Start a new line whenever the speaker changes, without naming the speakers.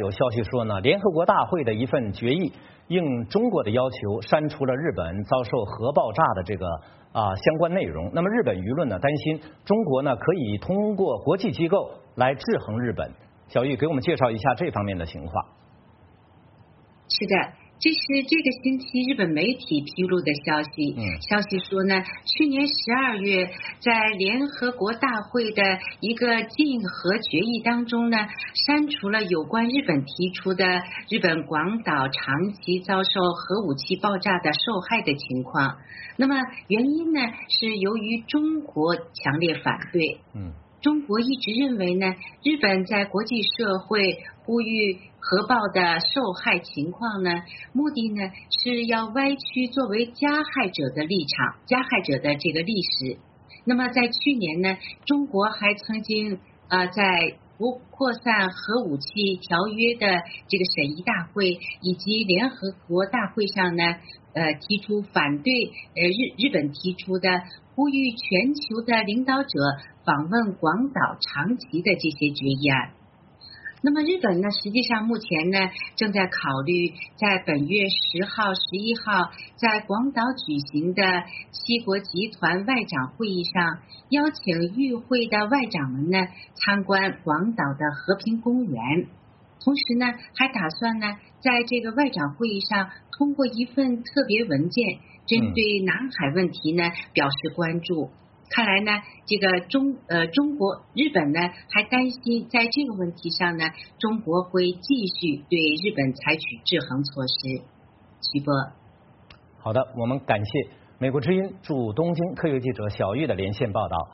有消息说呢，联合国大会的一份决议应中国的要求删除了日本遭受核爆炸的这个相关内容。那么日本舆论呢担心中国呢可以通过国际机构来制衡日本。小玉给我们介绍一下这方面的情况。
是的，这是这个星期日本媒体披露的消息。消息说呢，去年12月在联合国大会的一个禁核决议当中呢，删除了有关日本提出的日本广岛长期遭受核武器爆炸的受害的情况。那么原因呢，是由于中国强烈反对。中国一直认为呢，日本在国际社会呼吁核爆的受害情况呢，目的呢是要歪曲作为加害者的立场，加害者的这个历史。那么在去年呢，中国还曾经在不扩散核武器条约的这个审议大会以及联合国大会上呢，提出反对日本提出的呼吁全球的领导者访问广岛、长崎的这些决议案。那么日本呢，实际上目前呢正在考虑在本月10号、11号在广岛举行的7国集团外长会议上，邀请与会的外长们呢参观广岛的和平公园。同时呢，还打算呢在这个外长会议上通过一份特别文件，针对南海问题呢表示关注。看来呢，这个日本呢还担心在这个问题上呢，中国会继续对日本采取制衡措施。徐波，
好的，我们感谢美国之音驻东京特约记者小玉的连线报道。